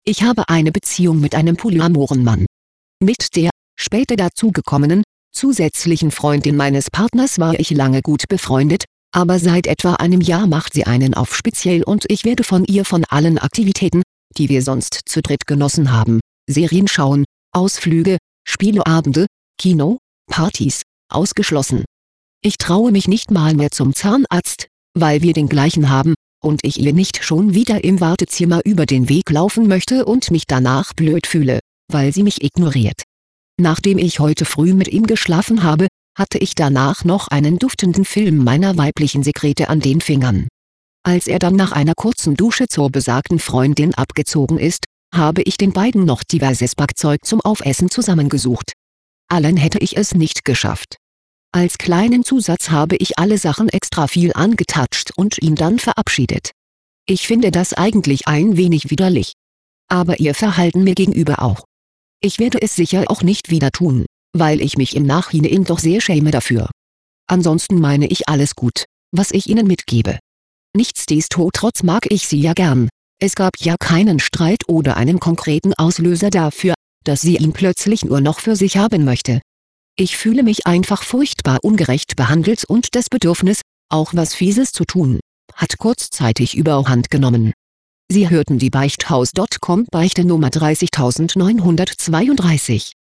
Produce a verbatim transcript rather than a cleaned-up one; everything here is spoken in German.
Ich habe eine Beziehung mit einem polyamoren Mann. Mit der, später dazugekommenen, zusätzlichen Freundin meines Partners war ich lange gut befreundet, aber seit etwa einem Jahr macht sie einen auf speziell und ich werde von ihr von allen Aktivitäten, die wir sonst zu dritt genossen haben, Serien schauen, Ausflüge, Spieleabende, Kino, Partys, ausgeschlossen. Ich traue mich nicht mal mehr zum Zahnarzt, weil wir den gleichen haben, und ich ihr nicht schon wieder im Wartezimmer über den Weg laufen möchte und mich danach blöd fühle, weil sie mich ignoriert. Nachdem ich heute früh mit ihm geschlafen habe, hatte ich danach noch einen duftenden Film meiner weiblichen Sekrete an den Fingern. Als er dann nach einer kurzen Dusche zur besagten Freundin abgezogen ist, habe ich den beiden noch diverses Backzeug zum Aufessen zusammengesucht. Allen hätte ich es nicht geschafft. Als kleinen Zusatz habe ich alle Sachen extra viel angetatscht und ihn dann verabschiedet. Ich finde das eigentlich ein wenig widerlich. Aber ihr Verhalten mir gegenüber auch. Ich werde es sicher auch nicht wieder tun, weil ich mich im Nachhinein doch sehr schäme dafür. Ansonsten meine ich alles gut, was ich Ihnen mitgebe. Nichtsdestotrotz mag ich Sie ja gern. Es gab ja keinen Streit oder einen konkreten Auslöser dafür, dass sie ihn plötzlich nur noch für sich haben möchte. Ich fühle mich einfach furchtbar ungerecht behandelt und das Bedürfnis, auch was Fieses zu tun, hat kurzzeitig überhand genommen. Sie hörten die Beichthaus Punkt com Beichte Nummer dreißigtausendneunhundertzweiunddreißig.